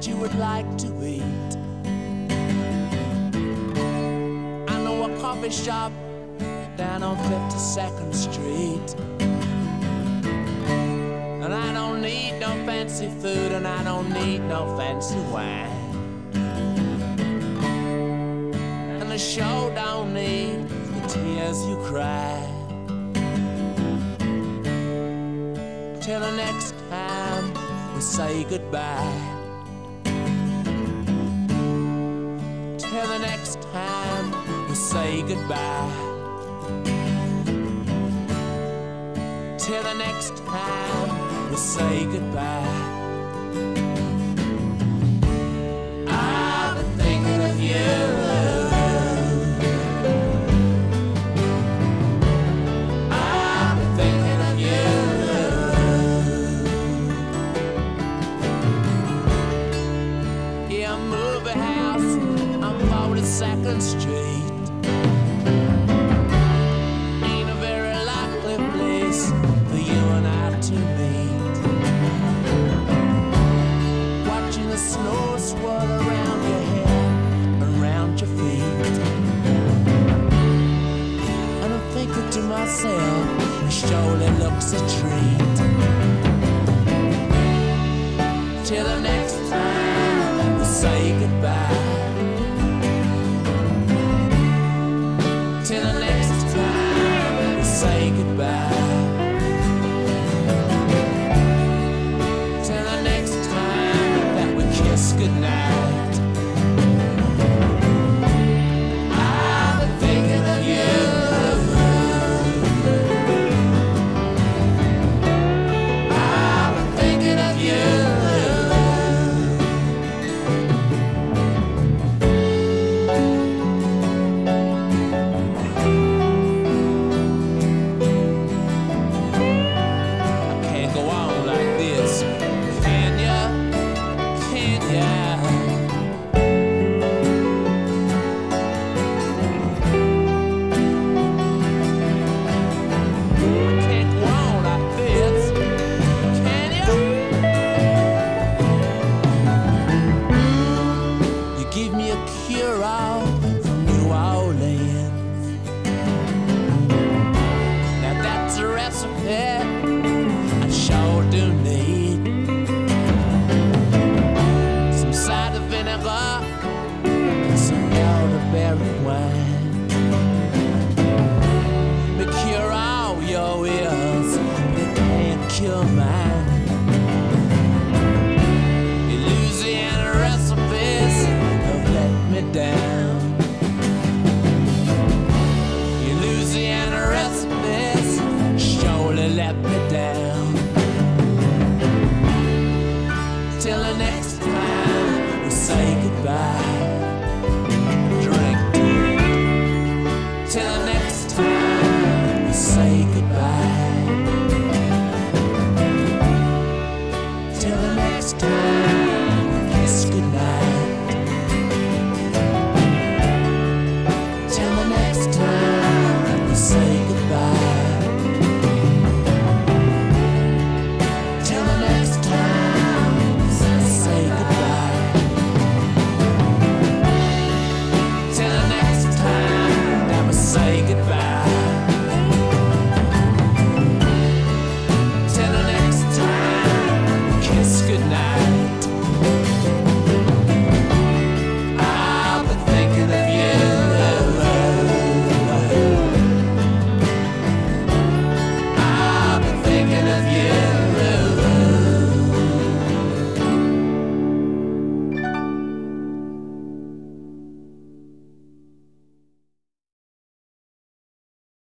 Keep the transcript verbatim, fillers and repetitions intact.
that you would like to eat. I know a coffee shop down on fifty-second Street. And I don't need no fancy food, and I don't need no fancy wine. And the show don't need the tears you cry. Till the next time we say goodbye. Till the next time we say goodbye. Till the next time we say goodbye. I've been thinking of you. I've been thinking of you. Yeah, movie house on forty-second Street. Ain't a very likely place for you and I to meet. Watching the snow swirl around your hair, around your feet. And I'm thinking to myself, it surely looks a treat. Till the next time we say goodbye. Till the next time we say goodbye. Till the next time that we kiss goodnight.